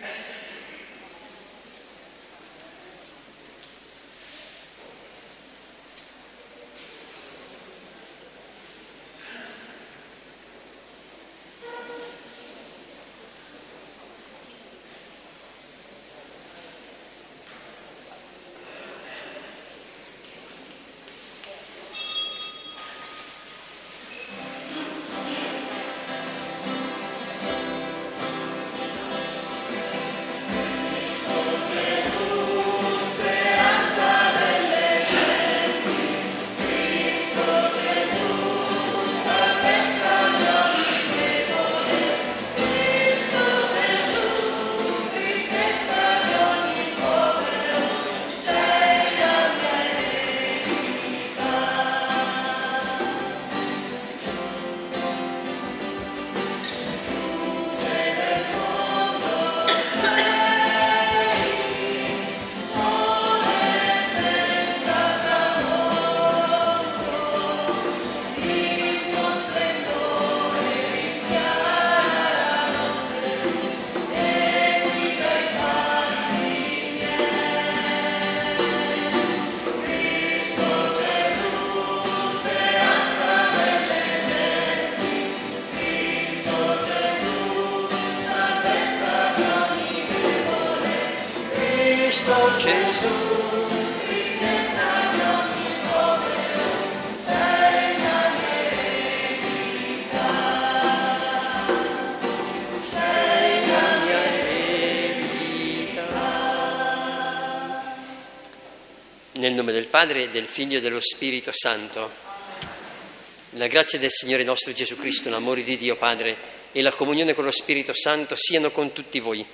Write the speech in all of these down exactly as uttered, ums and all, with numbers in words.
Cristo Gesù. Sei la mia eredità. Nel nome del Padre, del Figlio e dello Spirito Santo. La grazia del Signore nostro Gesù Cristo, l'amore di Dio Padre e la comunione con lo Spirito Santo siano con tutti voi.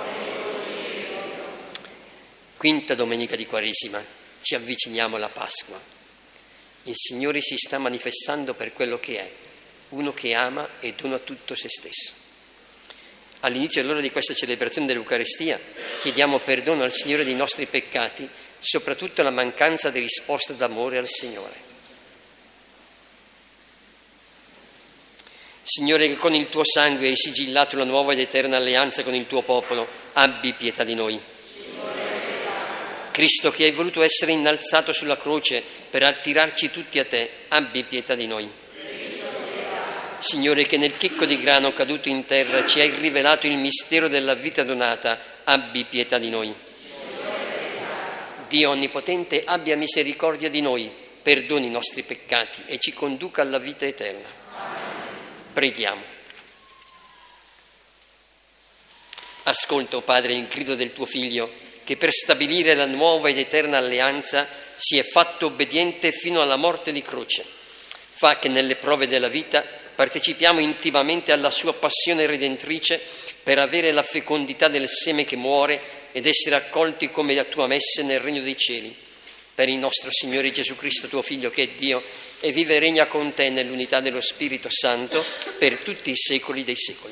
Quinta domenica di Quaresima, ci avviciniamo alla Pasqua. Il Signore si sta manifestando per quello che è, uno che ama e dona tutto se stesso. All'inizio allora di questa celebrazione dell'Eucaristia chiediamo perdono al Signore dei nostri peccati, soprattutto la mancanza di risposta d'amore al Signore. Signore, che con il tuo sangue hai sigillato la nuova ed eterna alleanza con il tuo popolo, abbi pietà di noi. Cristo, che hai voluto essere innalzato sulla croce per attirarci tutti a te, abbi pietà di noi. Signore, che nel chicco di grano caduto in terra ci hai rivelato il mistero della vita donata, abbi pietà di noi. Dio Onnipotente, abbia misericordia di noi, perdoni i nostri peccati e ci conduca alla vita eterna. Preghiamo. Ascolta, o Padre, il grido del tuo Figlio, che per stabilire la nuova ed eterna alleanza si è fatto obbediente fino alla morte di croce. Fa che nelle prove della vita partecipiamo intimamente alla sua passione redentrice per avere la fecondità del seme che muore ed essere accolti come la tua messe nel regno dei cieli. Per il nostro Signore Gesù Cristo, tuo Figlio, che è Dio e vive e regna con te nell'unità dello Spirito Santo per tutti i secoli dei secoli.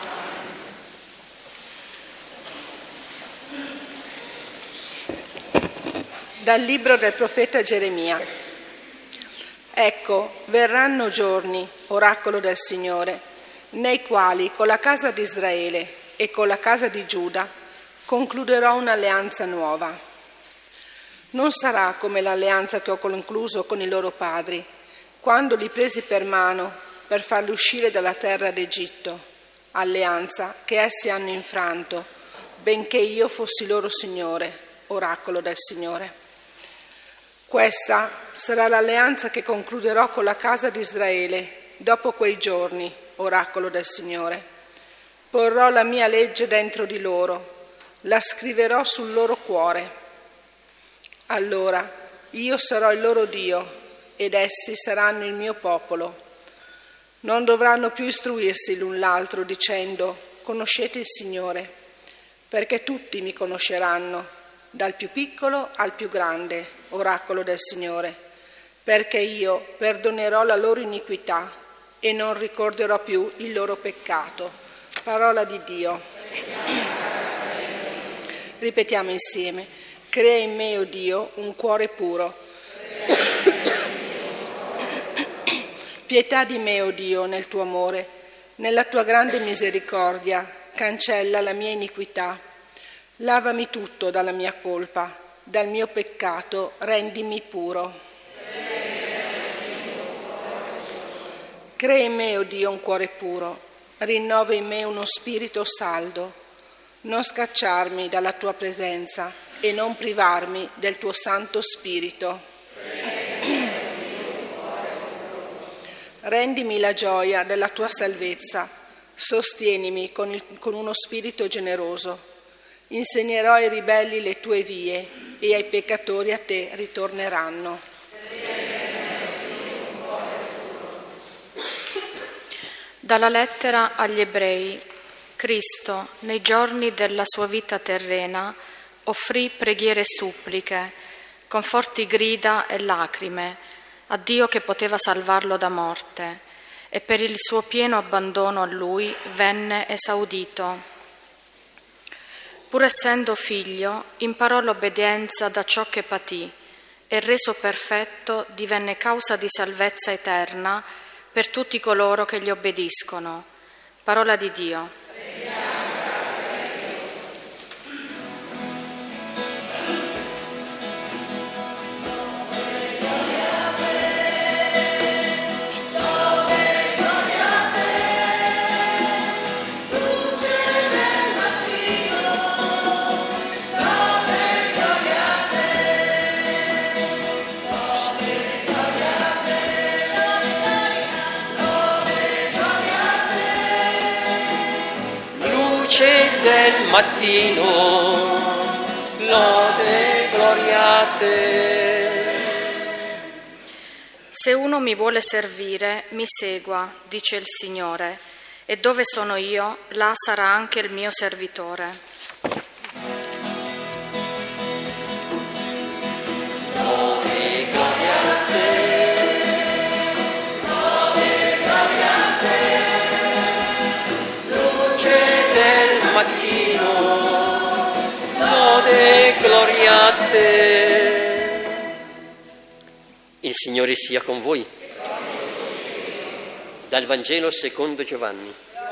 Dal libro del profeta Geremia. Ecco, verranno giorni, oracolo del Signore, nei quali con la casa di Israele e con la casa di Giuda concluderò un'alleanza nuova. Non sarà come l'alleanza che ho concluso con i loro padri, quando li presi per mano per farli uscire dalla terra d'Egitto, alleanza che essi hanno infranto, benché io fossi loro Signore, oracolo del Signore. Questa sarà l'alleanza che concluderò con la casa di Israele dopo quei giorni, oracolo del Signore. Porrò la mia legge dentro di loro, la scriverò sul loro cuore. Allora io sarò il loro Dio ed essi saranno il mio popolo. Non dovranno più istruirsi l'un l'altro dicendo: conoscete il Signore, perché tutti mi conosceranno, dal più piccolo al più grande, oracolo del Signore, perché io perdonerò la loro iniquità e non ricorderò più il loro peccato. Parola di Dio. Ripetiamo insieme: crea in me, o Dio, un cuore puro. Pietà di me, o Dio, nel tuo amore, nella tua grande misericordia, cancella la mia iniquità. Lavami tutto dalla mia colpa, dal mio peccato rendimi puro. Crea in me, o Dio, un cuore puro, rinnova in me uno spirito saldo. Non scacciarmi dalla tua presenza e non privarmi del tuo Santo Spirito. Rendimi la gioia della tua salvezza, sostienimi con, il, con uno spirito generoso. Insegnerò ai ribelli le tue vie e ai peccatori a te ritorneranno. Dalla lettera agli Ebrei. Cristo, nei giorni della sua vita terrena, offrì preghiere e suppliche, con forti grida e lacrime, a Dio che poteva salvarlo da morte, e per il suo pieno abbandono a Lui venne esaudito. Pur essendo figlio, imparò l'obbedienza da ciò che patì, e reso perfetto divenne causa di salvezza eterna per tutti coloro che gli obbediscono. Parola di Dio. Del mattino, lode, gloria a te. Se uno mi vuole servire, mi segua, dice il Signore, e dove sono io, là sarà anche il mio servitore. Lode, gloria a te. Lode, gloria a te. Luce mattino, lode, gloria a te. Il Signore sia con voi. Dal Vangelo secondo Giovanni.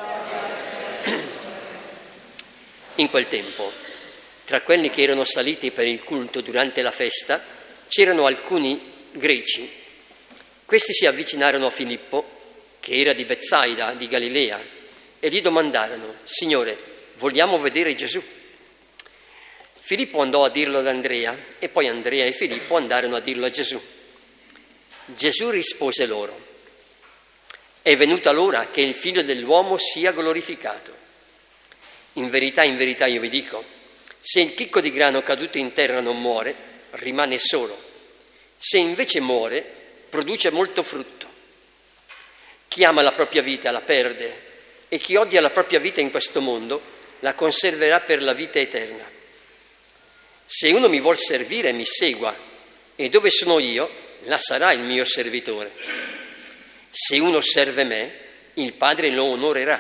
In quel tempo, tra quelli che erano saliti per il culto durante la festa, c'erano alcuni greci. Questi si avvicinarono a Filippo, che era di Betsaida, di Galilea, e gli domandarono: Signore, vogliamo vedere Gesù. Filippo andò a dirlo ad Andrea e poi Andrea e Filippo andarono a dirlo a Gesù. Gesù rispose loro: è venuta l'ora che il Figlio dell'uomo sia glorificato. In verità, in verità io vi dico, se il chicco di grano caduto in terra non muore, rimane solo. Se invece muore, produce molto frutto. Chi ama la propria vita la perde, e chi odia la propria vita in questo mondo la conserverà per la vita eterna. Se uno mi vuol servire, mi segua, e dove sono io, là sarà il mio servitore. Se uno serve me, il Padre lo onorerà.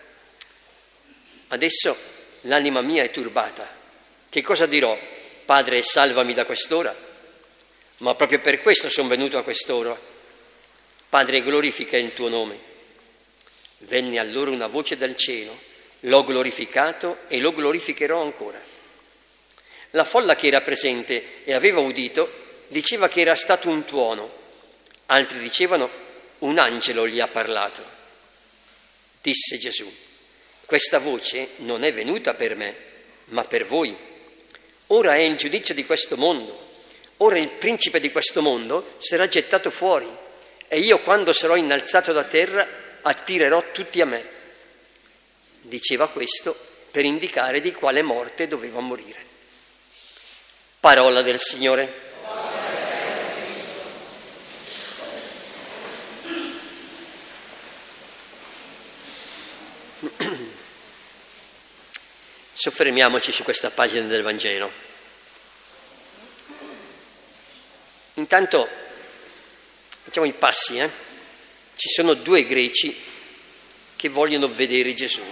Adesso l'anima mia è turbata. Che cosa dirò? Padre, salvami da quest'ora? Ma proprio per questo sono venuto a quest'ora. Padre, glorifica il tuo nome. Venne allora una voce dal cielo: l'ho glorificato e lo glorificherò ancora. La folla che era presente e aveva udito diceva che era stato un tuono, altri dicevano un angelo gli ha parlato. Disse Gesù: questa voce non è venuta per me, ma per voi. Ora è il giudizio di questo mondo. Ora il principe di questo mondo sarà gettato fuori, e io, quando sarò innalzato da terra, attirerò tutti a me. Diceva questo per indicare di quale morte doveva morire. Parola del Signore. Soffermiamoci su questa pagina del Vangelo. Intanto facciamo i passi, eh? Ci sono due greci che vogliono vedere Gesù.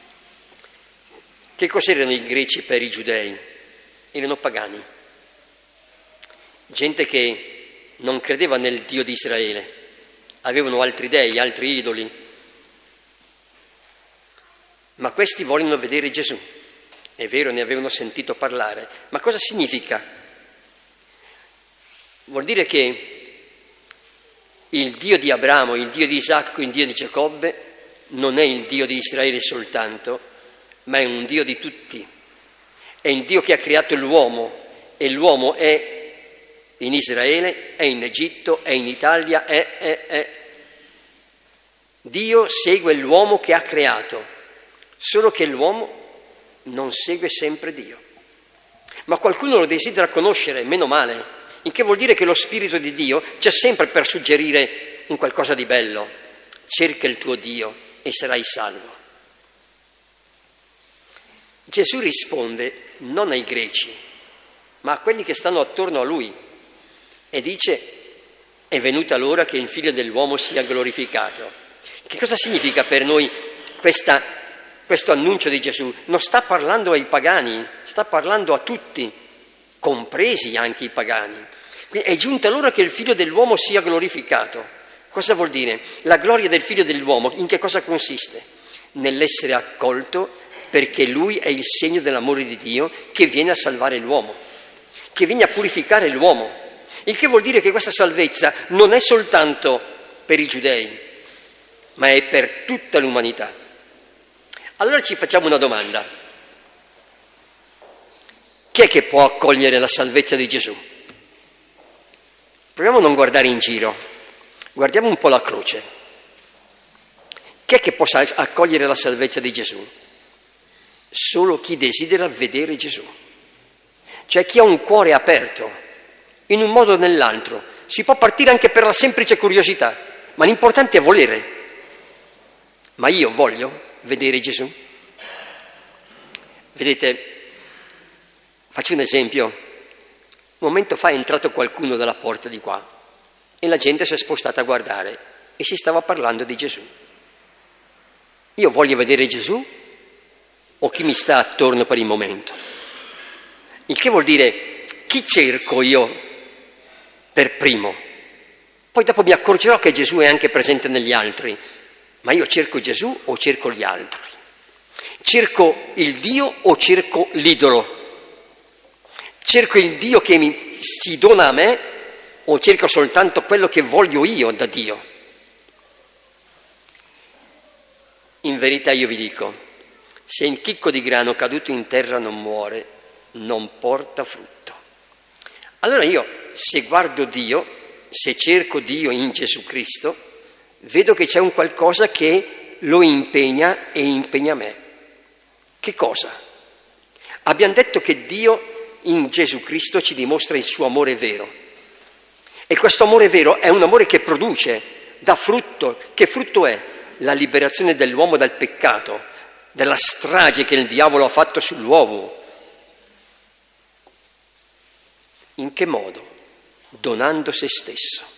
Che cos'erano i greci per i giudei? Erano pagani, gente che non credeva nel Dio di Israele, avevano altri dei, altri idoli. Ma questi vogliono vedere Gesù. È vero, ne avevano sentito parlare, ma cosa significa? Vuol dire che il Dio di Abramo, il Dio di Isacco, il Dio di Giacobbe non è il Dio di Israele soltanto, ma è un Dio di tutti. È il Dio che ha creato l'uomo, e l'uomo è in Israele, è in Egitto, è in Italia, è, è, è. Dio segue l'uomo che ha creato, solo che l'uomo non segue sempre Dio. Ma qualcuno lo desidera conoscere, meno male, il che vuol dire che lo Spirito di Dio c'è sempre per suggerire un qualcosa di bello. Cerca il tuo Dio e sarai salvo. Gesù risponde non ai greci, ma a quelli che stanno attorno a lui, e dice: è venuta l'ora che il Figlio dell'uomo sia glorificato. Che cosa significa per noi questa, questo annuncio di Gesù? Non sta parlando ai pagani, sta parlando a tutti, compresi anche i pagani. Quindi è giunta l'ora che il Figlio dell'uomo sia glorificato. Cosa vuol dire? La gloria del Figlio dell'uomo in che cosa consiste? Nell'essere accolto, perché lui è il segno dell'amore di Dio che viene a salvare l'uomo, che viene a purificare l'uomo. Il che vuol dire che questa salvezza non è soltanto per i giudei, ma è per tutta l'umanità. Allora ci facciamo una domanda: chi è che può accogliere la salvezza di Gesù? Proviamo a non guardare in giro, guardiamo un po' la croce. Chi è che può accogliere la salvezza di Gesù? Solo chi desidera vedere Gesù, cioè chi ha un cuore aperto, in un modo o nell'altro. Si può partire anche per la semplice curiosità, ma l'importante è volere. Ma io voglio vedere Gesù? Vedete, faccio un esempio. Un momento fa è entrato qualcuno dalla porta di qua e la gente si è spostata a guardare e si stava parlando di Gesù. Io voglio vedere Gesù o chi mi sta attorno per il momento? Il che vuol dire, chi cerco io per primo? Poi dopo mi accorgerò che Gesù è anche presente negli altri. Ma io cerco Gesù o cerco gli altri? Cerco il Dio o cerco l'idolo? Cerco il Dio che mi, si dona a me o cerco soltanto quello che voglio io da Dio? In verità io vi dico, se il chicco di grano caduto in terra non muore, non porta frutto. Allora io, se guardo Dio, se cerco Dio in Gesù Cristo, vedo che c'è un qualcosa che lo impegna e impegna me. Che cosa? Abbiamo detto che Dio in Gesù Cristo ci dimostra il suo amore vero. E questo amore vero è un amore che produce, dà frutto. Che frutto è? La liberazione dell'uomo dal peccato, dalla strage che il diavolo ha fatto sull'uomo. In che modo? Donando se stesso.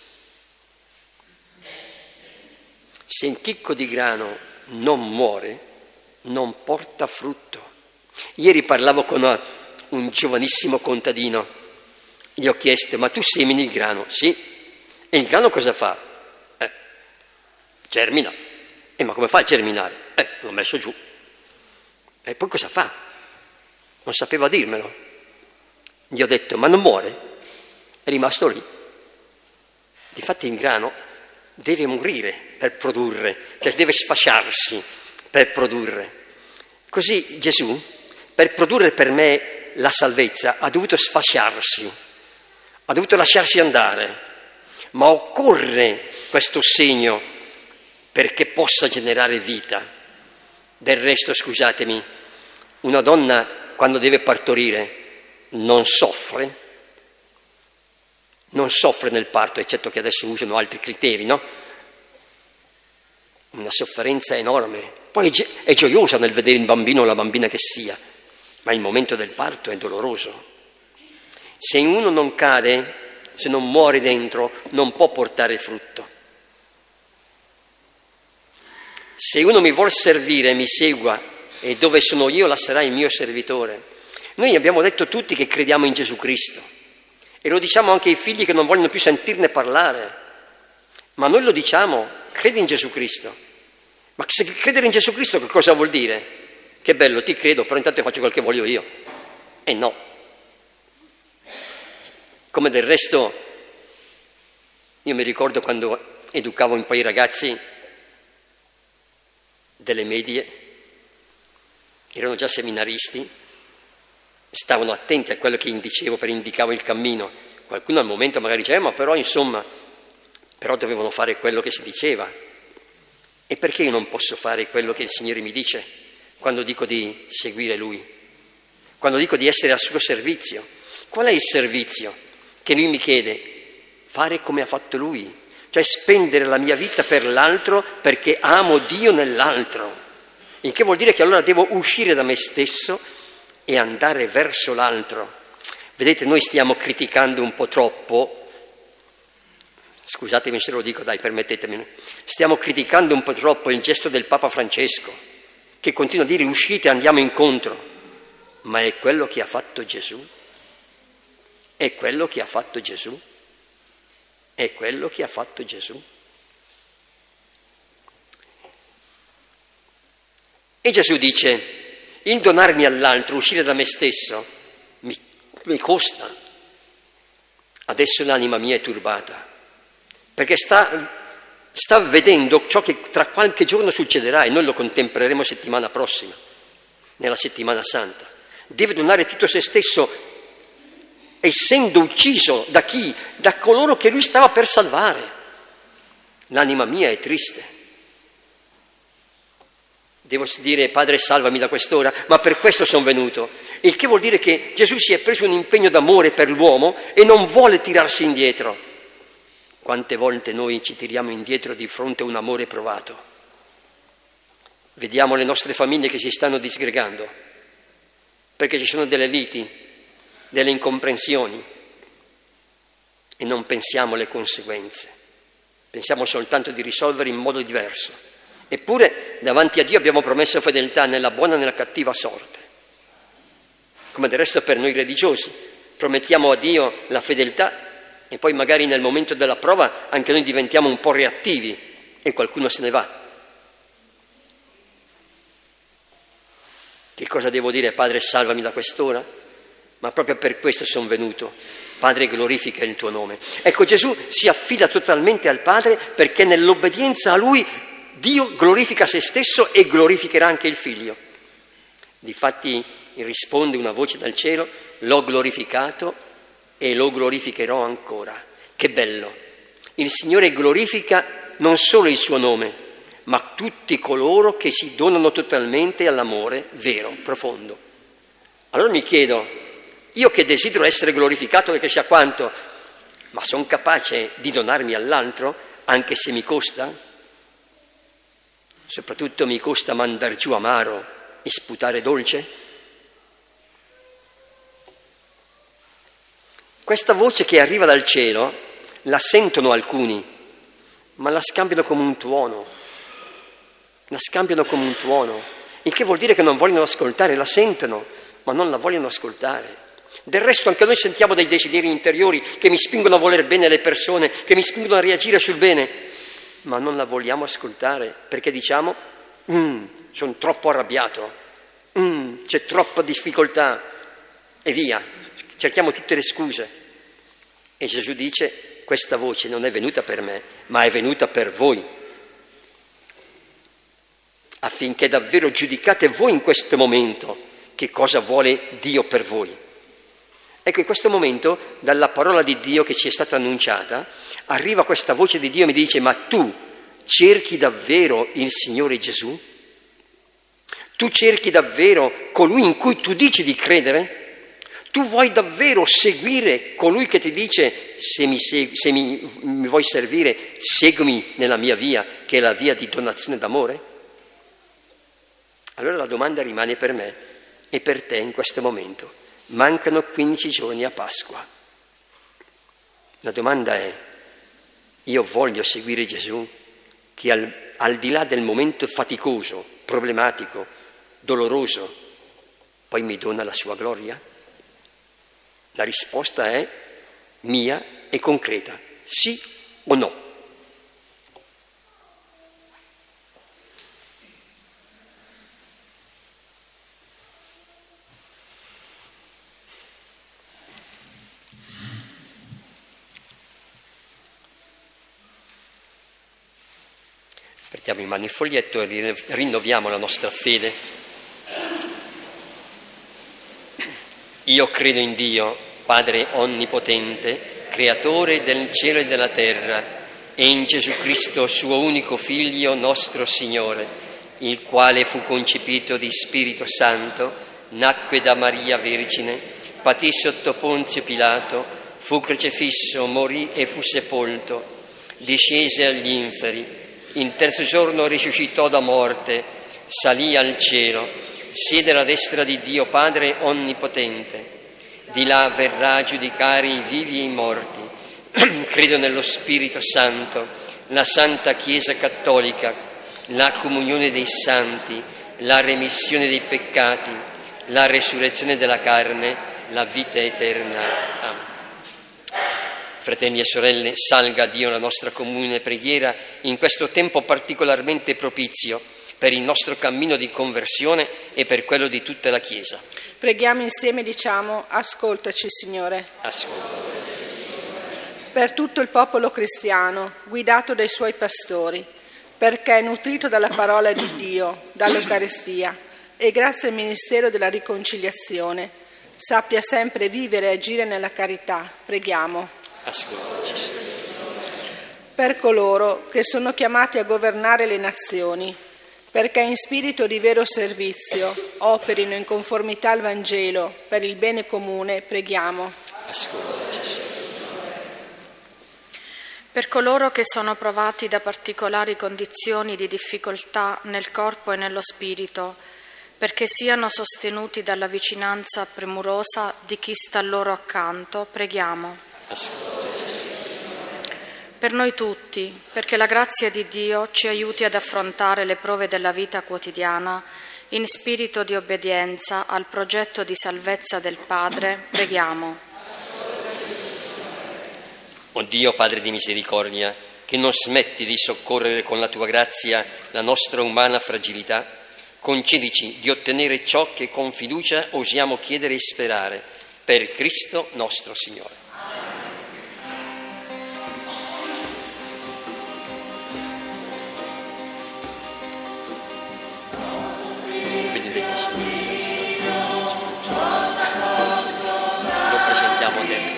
Se il chicco di grano non muore, non porta frutto. Ieri parlavo con una, un giovanissimo contadino, gli ho chiesto: ma tu semini il grano? Sì. E il grano cosa fa? Eh, germina. E ma come fa a germinare? Eh, l'ho messo giù. E poi cosa fa? Non sapeva dirmelo. Gli ho detto: ma non muore? È rimasto lì. Difatti il grano deve morire per produrre, cioè deve sfasciarsi per produrre. Così Gesù, per produrre per me la salvezza, ha dovuto sfasciarsi, ha dovuto lasciarsi andare, ma occorre questo segno perché possa generare vita. Del resto, scusatemi, una donna quando deve partorire non soffre, non soffre nel parto, eccetto che adesso usano altri criteri, no? Una sofferenza enorme. Poi è gioiosa nel vedere il bambino o la bambina che sia, ma il momento del parto è doloroso. Se uno non cade, se non muore dentro, non può portare frutto. Se uno mi vuol servire, mi segua, e dove sono io, là sarà il mio servitore. Noi abbiamo detto tutti che crediamo in Gesù Cristo. E lo diciamo anche ai figli che non vogliono più sentirne parlare. Ma noi lo diciamo, credi in Gesù Cristo. Ma se credere in Gesù Cristo che cosa vuol dire? che bello, ti credo, però intanto faccio quel che voglio io. E no. Come del resto, io mi ricordo quando educavo un po' i ragazzi delle medie, erano già seminaristi, stavano attenti a quello che indicevo, per indicavo il cammino. Qualcuno al momento magari diceva, eh, ma però insomma, però dovevano fare quello che si diceva. E perché io non posso fare quello che il Signore mi dice quando dico di seguire Lui? Quando dico di essere al suo servizio? Qual è il servizio che Lui mi chiede? Fare come ha fatto Lui, cioè spendere la mia vita per l'altro perché amo Dio nell'altro. Il che vuol dire che allora devo uscire da me stesso e andare verso l'altro. Vedete, noi stiamo criticando un po' troppo, scusatemi se lo dico, dai, permettetemi, stiamo criticando un po' troppo il gesto del Papa Francesco, che continua a dire uscite, andiamo incontro, ma è quello che ha fatto Gesù? È quello che ha fatto Gesù? È quello che ha fatto Gesù? E Gesù dice, il donarmi all'altro, uscire da me stesso, mi, mi costa. Adesso l'anima mia è turbata, perché sta, sta vedendo ciò che tra qualche giorno succederà e noi lo contempleremo settimana prossima, nella settimana santa. Deve donare tutto se stesso, essendo ucciso da chi? Da coloro che lui stava per salvare. L'anima mia è triste. Devo dire, Padre, salvami da quest'ora, ma per questo sono venuto. Il che vuol dire che Gesù si è preso un impegno d'amore per l'uomo e non vuole tirarsi indietro. Quante volte noi ci tiriamo indietro di fronte a un amore provato? Vediamo le nostre famiglie che si stanno disgregando, perché ci sono delle liti, delle incomprensioni, e non pensiamo alle conseguenze. Pensiamo soltanto di risolvere in modo diverso. Eppure davanti a Dio abbiamo promesso fedeltà nella buona e nella cattiva sorte. Come del resto per noi religiosi, promettiamo a Dio la fedeltà e poi magari nel momento della prova anche noi diventiamo un po' reattivi e qualcuno se ne va. Che cosa devo dire? Padre, salvami da quest'ora? Ma proprio per questo sono venuto. Padre, glorifica il tuo nome. Ecco, Gesù si affida totalmente al Padre perché nell'obbedienza a Lui Dio glorifica se stesso e glorificherà anche il Figlio. Difatti risponde una voce dal cielo, l'ho glorificato e lo glorificherò ancora. Che bello! Il Signore glorifica non solo il suo nome, ma tutti coloro che si donano totalmente all'amore vero, profondo. Allora mi chiedo, io che desidero essere glorificato perché sia quanto, ma sono capace di donarmi all'altro anche se mi costa? Soprattutto mi costa mandar giù amaro e sputare dolce? Questa voce che arriva dal cielo la sentono alcuni, ma la scambiano come un tuono, la scambiano come un tuono, il che vuol dire che non vogliono ascoltare, la sentono, ma non la vogliono ascoltare. Del resto anche noi sentiamo dei desideri interiori che mi spingono a voler bene alle persone, che mi spingono a reagire sul bene, ma non la vogliamo ascoltare perché diciamo mm, sono troppo arrabbiato, mm, c'è troppa difficoltà e via, cerchiamo tutte le scuse. E Gesù dice, questa voce non è venuta per me, ma è venuta per voi, affinché davvero giudicate voi in questo momento che cosa vuole Dio per voi. Ecco, in questo momento, dalla parola di Dio che ci è stata annunciata, arriva questa voce di Dio e mi dice, ma tu cerchi davvero il Signore Gesù? Tu cerchi davvero colui in cui tu dici di credere? Tu vuoi davvero seguire colui che ti dice, se mi, seg- se mi, mi vuoi servire, seguimi nella mia via, che è la via di donazione d'amore? Allora la domanda rimane per me e per te in questo momento. Mancano quindici giorni a Pasqua. La domanda è, io voglio seguire Gesù che al, al di là del momento faticoso, problematico, doloroso, poi mi dona la sua gloria? La risposta è mia e concreta, sì o no. Diamo in mano il foglietto e rinnoviamo la nostra fede. Io credo in Dio, Padre Onnipotente, Creatore del cielo e della terra, e in Gesù Cristo, suo unico Figlio, nostro Signore, il quale fu concepito di Spirito Santo, nacque da Maria Vergine, patì sotto Ponzio Pilato, fu crocifisso, morì e fu sepolto, discese agli inferi, il terzo giorno risuscitò da morte, salì al cielo, siede alla destra di Dio Padre Onnipotente. Di là verrà a giudicare i vivi e i morti. Credo nello Spirito Santo, la Santa Chiesa Cattolica, la comunione dei santi, la remissione dei peccati, la resurrezione della carne, la vita eterna. Amen. Fratelli e sorelle, salga a Dio la nostra comune preghiera in questo tempo particolarmente propizio per il nostro cammino di conversione e per quello di tutta la Chiesa. Preghiamo insieme e diciamo: ascoltaci, Signore. Ascolta. Per tutto il popolo cristiano, guidato dai suoi pastori, perché nutrito dalla parola di Dio, dall'Eucaristia e grazie al ministero della riconciliazione, sappia sempre vivere e agire nella carità. Preghiamo. Ascoltaci, Signore. Per coloro che sono chiamati a governare le nazioni, perché in spirito di vero servizio operino in conformità al Vangelo per il bene comune, preghiamo. Ascoltaci, Signore. Per coloro che sono provati da particolari condizioni di difficoltà nel corpo e nello spirito, perché siano sostenuti dalla vicinanza premurosa di chi sta loro accanto, preghiamo. Per noi tutti, perché la grazia di Dio ci aiuti ad affrontare le prove della vita quotidiana in spirito di obbedienza al progetto di salvezza del Padre, preghiamo. O Dio, Padre di misericordia, che non smetti di soccorrere con la tua grazia la nostra umana fragilità, concedici di ottenere ciò che con fiducia osiamo chiedere e sperare, per Cristo nostro Signore. Benedetto Signore, lo presentiamo a te.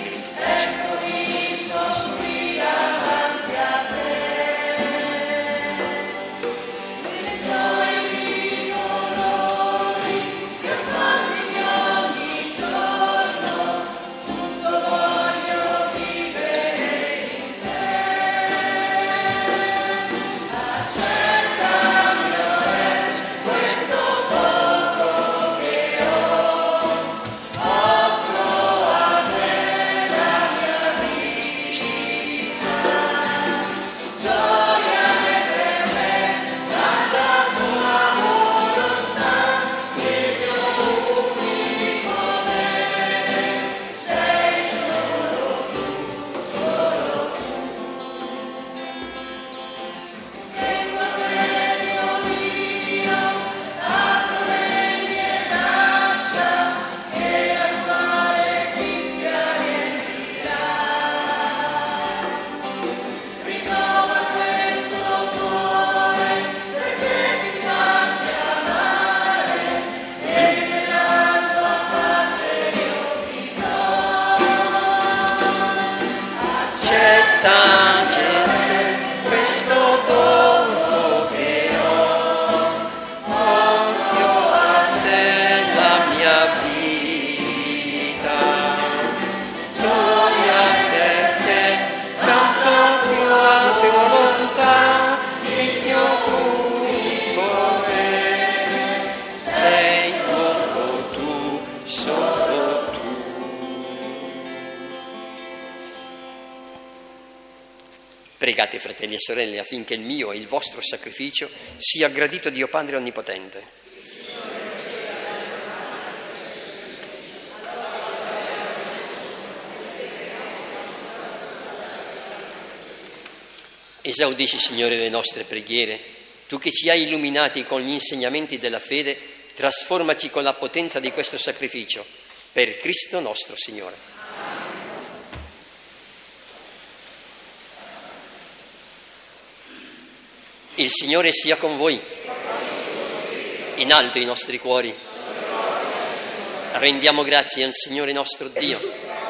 Pregate, fratelli e sorelle, affinché il mio e il vostro sacrificio sia gradito a Dio Padre Onnipotente. Esaudisci, Signore, le nostre preghiere. Tu che ci hai illuminati con gli insegnamenti della fede, trasformaci con la potenza di questo sacrificio. Per Cristo nostro Signore. Il Signore sia con voi. In alto i nostri cuori. Rendiamo grazie al Signore nostro Dio.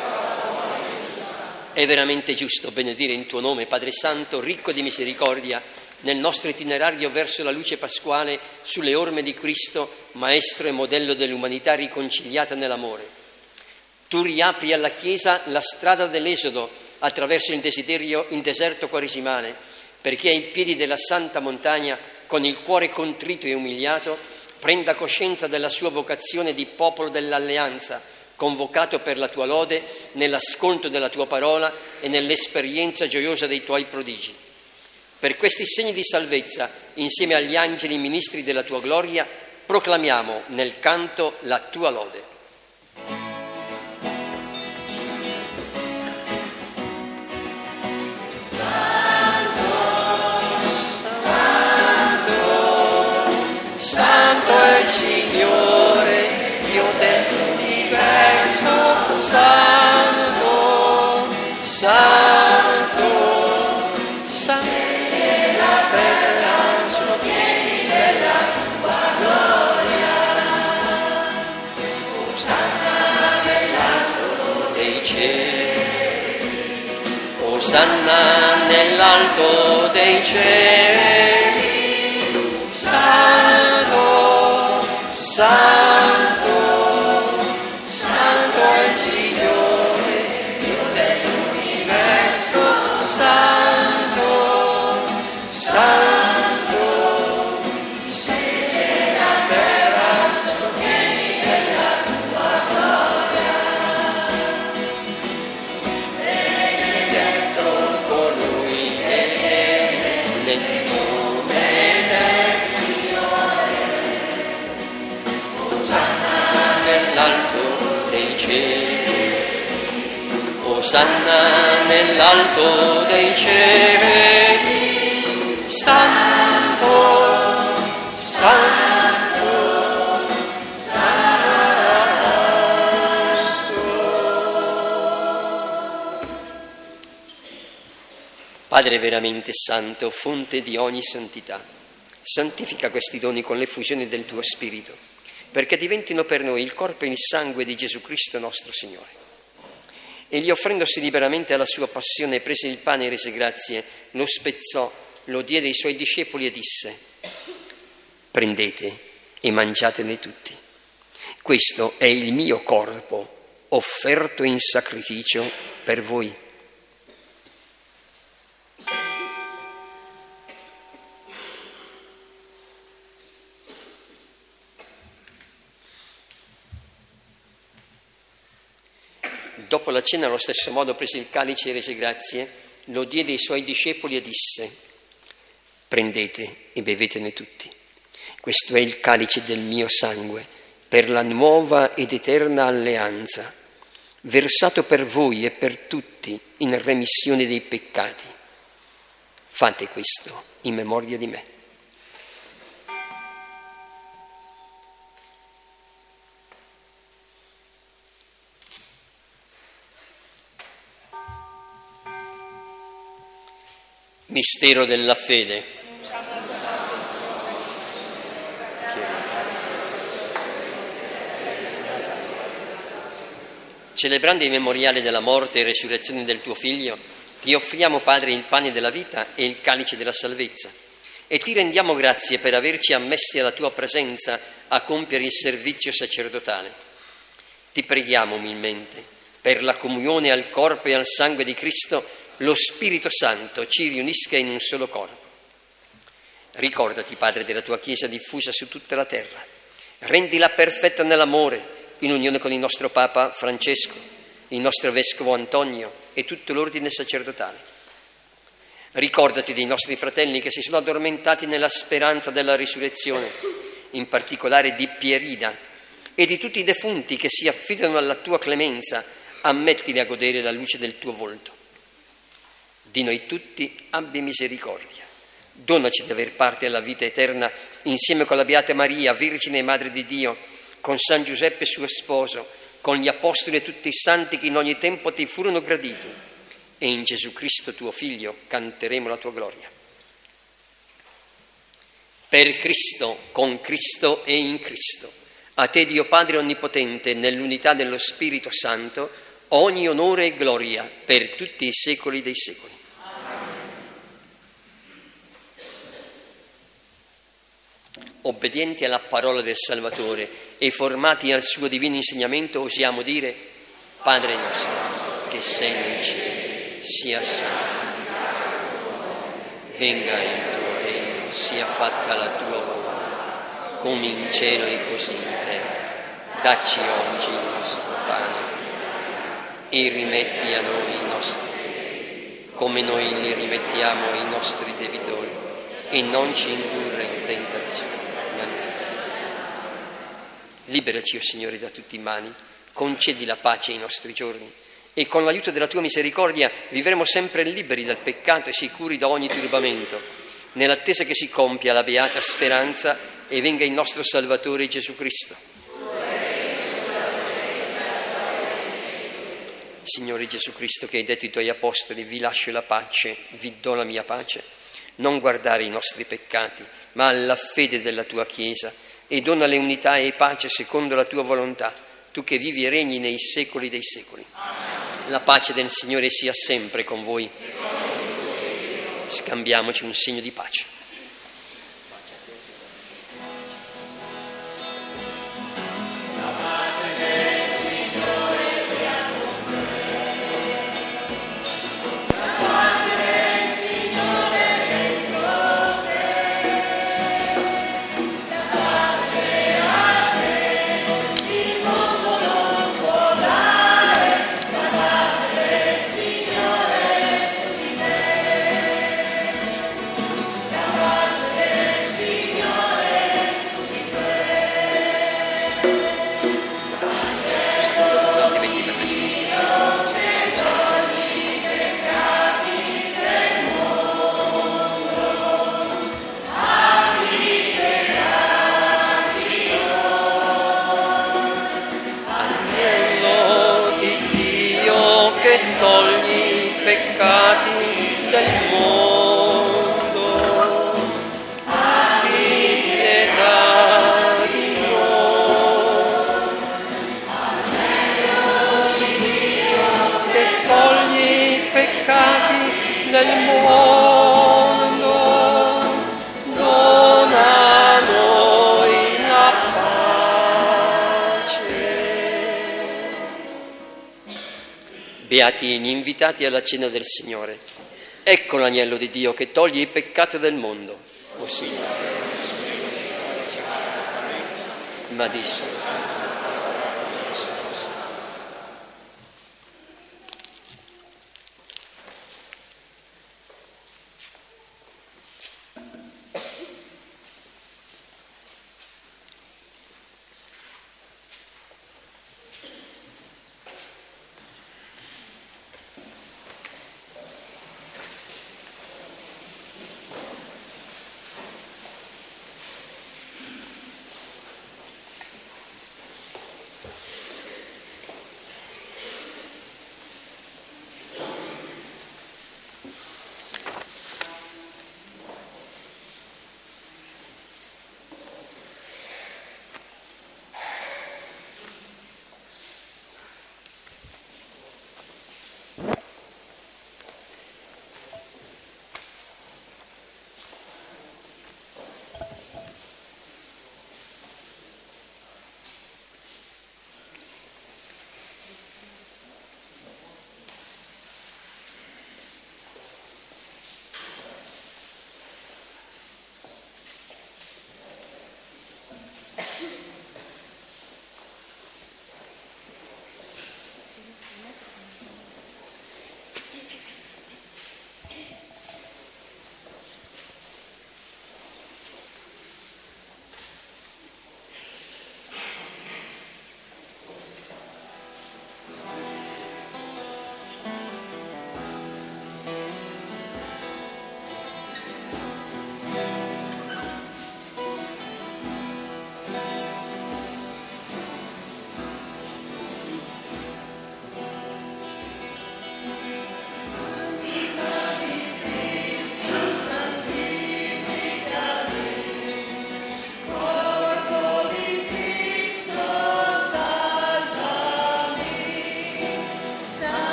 È veramente giusto benedire in tuo nome, Padre Santo, ricco di misericordia, nel nostro itinerario verso la luce pasquale sulle orme di Cristo, Maestro e modello dell'umanità riconciliata nell'amore. Tu riapri alla Chiesa la strada dell'Esodo attraverso il desiderio in deserto quaresimale, perché ai piedi della santa montagna, con il cuore contrito e umiliato, prenda coscienza della sua vocazione di popolo dell'alleanza, convocato per la tua lode, nell'ascolto della tua parola e nell'esperienza gioiosa dei tuoi prodigi. Per questi segni di salvezza, insieme agli angeli ministri della tua gloria, proclamiamo nel canto la tua lode. Santo è il Signore, Dio dell'universo, Santo, Santo, Santo, la terra sono pieni della tua gloria. Osanna nell'alto dei cieli, Osanna nell'alto dei cieli, Santo, Santo, Santo è il Signore, Dio dell'universo, Santo, Santo, se la terra sono pieni della tua gloria. Benedetto colui che viene nel nome del Signore, Osanna nell'alto dei cieli, Osanna nell'alto dei cieli, Santo, Santo, Santo. Padre veramente santo, fonte di ogni santità, santifica questi doni con l'effusione del tuo Spirito, perché diventino per noi il corpo e il sangue di Gesù Cristo nostro Signore. Egli, offrendosi liberamente alla sua passione, prese il pane e rese grazie, lo spezzò, lo diede ai suoi discepoli e disse: prendete e mangiatene tutti. Questo è il mio corpo, offerto in sacrificio per voi. Dopo la cena, allo stesso modo, prese il calice e rese grazie, lo diede ai suoi discepoli e disse: prendete e bevetene tutti. Questo è il calice del mio sangue, per la nuova ed eterna alleanza, versato per voi e per tutti in remissione dei peccati. Fate questo in memoria di me. Mistero della fede. Celebrando il memoriale della morte e resurrezione del tuo Figlio, ti offriamo, Padre, il pane della vita e il calice della salvezza, e ti rendiamo grazie per averci ammessi alla tua presenza a compiere il servizio sacerdotale. Ti preghiamo umilmente, per la comunione al corpo e al sangue di Cristo, lo Spirito Santo ci riunisca in un solo corpo. Ricordati, Padre, della tua Chiesa diffusa su tutta la terra. Rendila perfetta nell'amore, in unione con il nostro Papa Francesco, il nostro Vescovo Antonio e tutto l'ordine sacerdotale. Ricordati dei nostri fratelli che si sono addormentati nella speranza della risurrezione, in particolare di Pierida, e di tutti i defunti che si affidano alla tua clemenza. Ammettili a godere la luce del tuo volto. Di noi tutti abbi misericordia. Donaci di aver parte alla vita eterna insieme con la Beata Maria, Vergine e Madre di Dio, con San Giuseppe suo sposo, con gli Apostoli e tutti i santi che in ogni tempo ti furono graditi, e in Gesù Cristo tuo Figlio canteremo la tua gloria. Per Cristo, con Cristo e in Cristo. A te, Dio Padre Onnipotente, nell'unità dello Spirito Santo, ogni onore e gloria per tutti i secoli dei secoli. Obbedienti alla parola del Salvatore e formati al suo divino insegnamento, osiamo dire: Padre nostro, che sei nei cieli, sia santificato, venga il tuo regno, sia fatta la tua volontà, come in cielo e così in terra. Dacci oggi il nostro pane e rimetti a noi i nostri debiti, come noi li rimettiamo ai nostri debitori, e non ci indurre in tentazione. Liberaci, o Signore, da tutti i mali, concedi la pace ai nostri giorni e con l'aiuto della tua misericordia vivremo sempre liberi dal peccato e sicuri da ogni turbamento, nell'attesa che si compia la beata speranza e venga il nostro Salvatore Gesù Cristo. Signore Gesù Cristo, che hai detto ai tuoi apostoli: vi lascio la pace, vi do la mia pace, non guardare i nostri peccati, ma alla fede della tua Chiesa, e donale unità e pace secondo la tua volontà, tu che vivi e regni nei secoli dei secoli. Amen. La pace del Signore sia sempre con voi. Scambiamoci un segno di pace. Beati gli invitati alla cena del Signore. Ecco l'agnello di Dio che toglie il peccato del mondo. O Signore, ma di solo.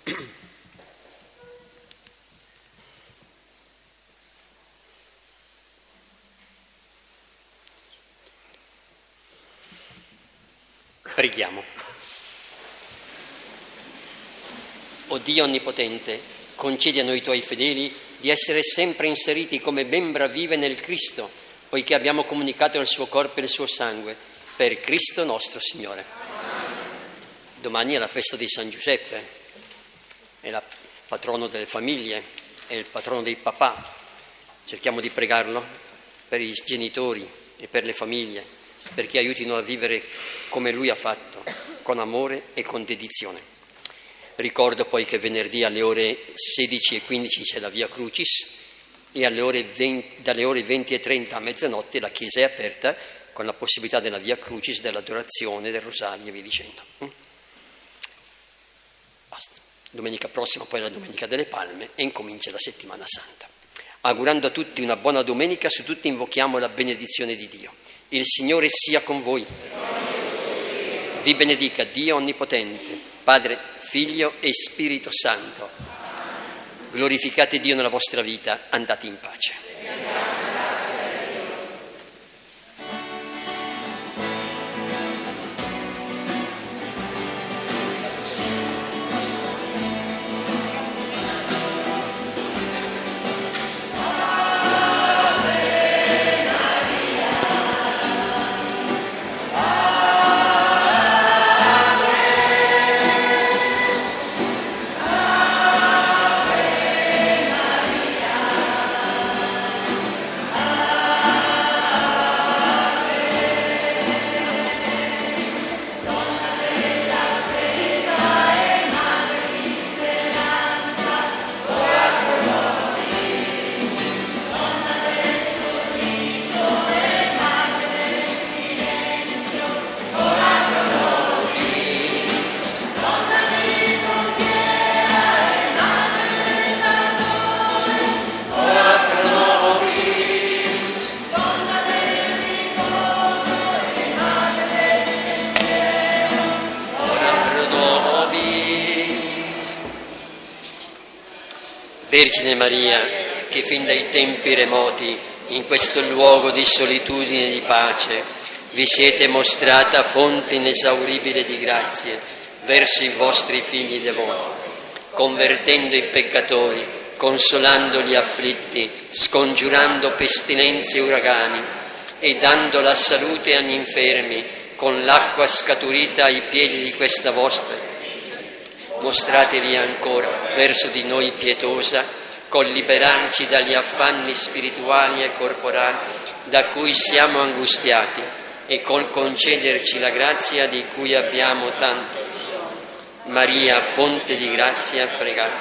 Preghiamo. O Dio Onnipotente, concedi a noi Tuoi fedeli di essere sempre inseriti come membra vive nel Cristo, poiché abbiamo comunicato il Suo corpo e il Suo sangue, per Cristo nostro Signore. Domani è la festa di San Giuseppe, è il patrono delle famiglie, è il patrono dei papà. Cerchiamo di pregarlo per i genitori e per le famiglie, perché aiutino a vivere come Lui ha fatto, con amore e con dedizione. Ricordo poi che venerdì alle ore sedici e quindici c'è la Via Crucis e alle ore venti, dalle ore venti e trenta a mezzanotte la chiesa è aperta con la possibilità della Via Crucis, dell'adorazione, del rosario e via dicendo. Basta. Domenica prossima poi è la Domenica delle Palme e incomincia la Settimana Santa. Augurando a tutti una buona domenica, su tutti invochiamo la benedizione di Dio. Il Signore sia con voi. Vi benedica Dio Onnipotente, Padre, Figlio e Spirito Santo. Glorificate Dio nella vostra vita, andate in pace. Vergine Maria, che fin dai tempi remoti, in questo luogo di solitudine e di pace, vi siete mostrata fonte inesauribile di grazie verso i vostri figli devoti, convertendo i peccatori, consolando gli afflitti, scongiurando pestilenze e uragani e dando la salute agli infermi con l'acqua scaturita ai piedi di questa vostra. Mostratevi ancora verso di noi pietosa, col liberarci dagli affanni spirituali e corporali da cui siamo angustiati e col concederci la grazia di cui abbiamo tanto. Maria, fonte di grazia, pregate.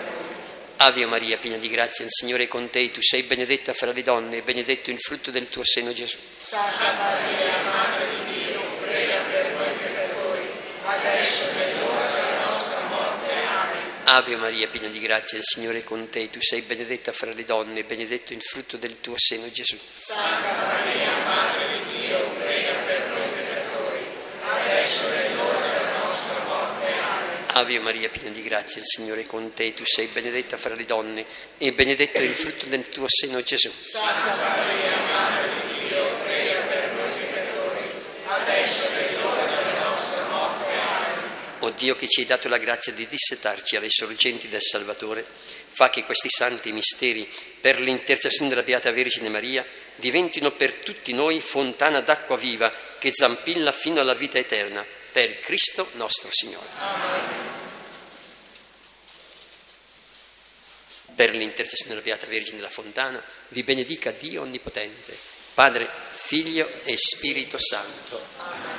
Ave Maria, piena di grazia, il Signore è con te, tu sei benedetta fra le donne e benedetto il frutto del tuo seno, Gesù. Santa Maria, Madre di Dio, prega per noi peccatori, adesso e nell'ora della nostra morte. Amen. Ave Maria, piena di grazia, il Signore è con te, tu sei benedetta fra le donne e benedetto il frutto del tuo seno, Gesù. Santa Maria, Madre di Dio, prega per noi peccatori, adesso e nell'ora della nostra morte. Amen. Ave Maria, piena di grazia, il Signore è con te, tu sei benedetta fra le donne e benedetto il frutto del tuo seno, Gesù. Santa Maria, Madre di Dio, prega per noi peccatori, adesso e nell'ora della nostra morte. Amen. O Dio, che ci hai dato la grazia di dissetarci alle sorgenti del Salvatore, fa che questi santi misteri, per l'intercessione della Beata Vergine Maria, diventino per tutti noi fontana d'acqua viva che zampilla fino alla vita eterna, per Cristo nostro Signore. Amen. Per l'intercessione della Beata Vergine della Fontana, vi benedica Dio Onnipotente, Padre, Figlio e Spirito Santo. Amen.